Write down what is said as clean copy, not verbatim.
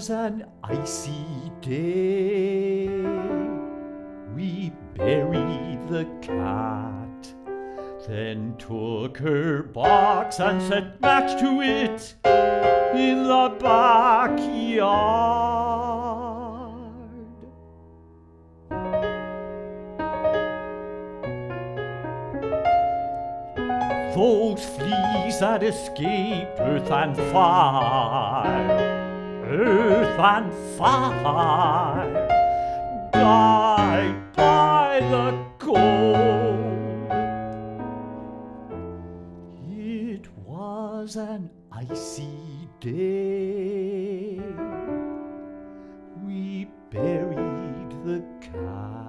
was an icy day. We buried the cat, then took her box and set match to it in the backyard. Those fleas that escaped earth and fire, died by the cold. It was an icy day. We buried the cat.